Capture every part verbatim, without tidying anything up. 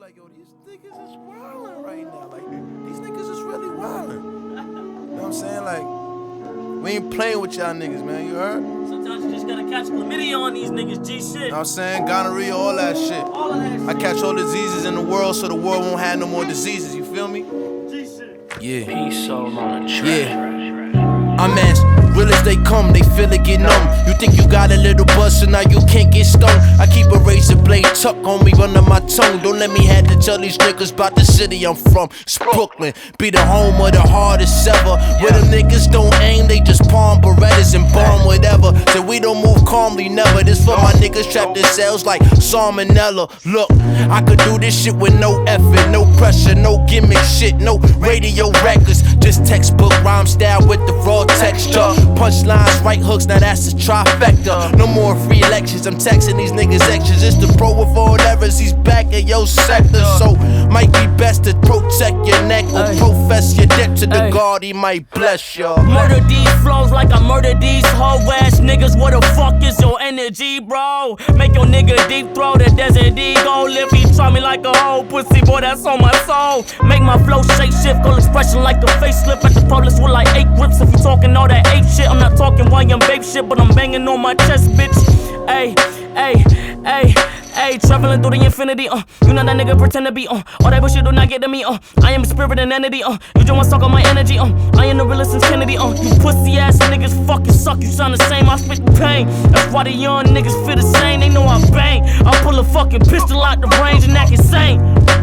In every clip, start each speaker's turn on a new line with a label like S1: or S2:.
S1: like, yo, these niggas is wildin' right now. Like, these niggas is really wildin'. You know what I'm saying? Like, we ain't playing with y'all niggas, man. You heard?
S2: Sometimes you just gotta catch chlamydia on these niggas, G shit.
S1: You know what I'm saying? Gonorrhea, all that shit.
S2: All of that shit.
S1: I catch all diseases in the world so the world won't have no more diseases. You feel me?
S2: G shit.
S1: Yeah.
S3: Peace soul on a track.
S1: Yeah. I'm as real as they come, they feel it get numb. You think you got a little buzz, so now you can't get stung. I keep a razor blade tucked on me under my tongue. Don't let me have to tell these niggas about the city I'm from. It's Brooklyn, be the home of the hardest ever. Where them niggas don't aim, they just palm Berettas and bomb whatever. So we don't move calmly, never. This for my niggas trapped in cells like salmonella. Look, I could do this shit with no effort, no pressure, no gimmick shit, no radio records. Just textbook rhyme style with the raw texture. Punchlines, right hooks, now that's a trifecta. No more free lectures, I'm texting these niggas extras. It's the pro with all errors, he's back in your sector. So, might be best to protect your neck or profess your debt to the God, he might bless ya.
S2: Murder these flows like I murder these hoe ass niggas. What the fuck is your energy, bro? Make your nigga deep throw the desert eagle. If he try me like a hoe pussy, boy, that's on my soul. Make my flow shape shift, goal expression like a facelift. At the police with like eight grips. If you talking all that ape shit, I'm not talking why I'm babe shit, but I'm banging on my chest, bitch. Ayy, ayy, ayy, ayy, traveling through the infinity, uh. You know that nigga pretend to be, uh. All that bullshit do not get to me, uh. I am a spirit and entity, uh. You just wanna suck on my energy, uh. I am the realest since Kennedy, uh. You pussy ass niggas fucking suck, you sound the same, I spit pain. That's why the young niggas feel the same, they know I bang. I pull a fucking pistol out the range and act insane.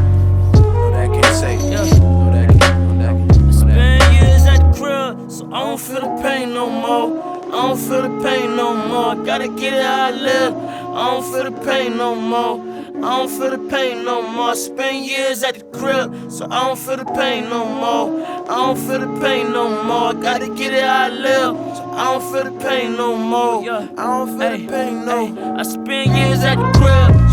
S1: No, that can't say.
S2: Yeah.
S1: No, that can't. No, that can't.
S2: Spend years at the crib, so I don't feel the pain no more. I don't feel the pain no more. Gotta get it how I live. I don't feel the pain no more. I don't feel the pain no more. Spend years at the crib, so I don't feel the pain no more. I don't feel the pain no more. Gotta get it how I live, so I don't feel the pain no more. I don't feel the pain no more. I spend years at the crib.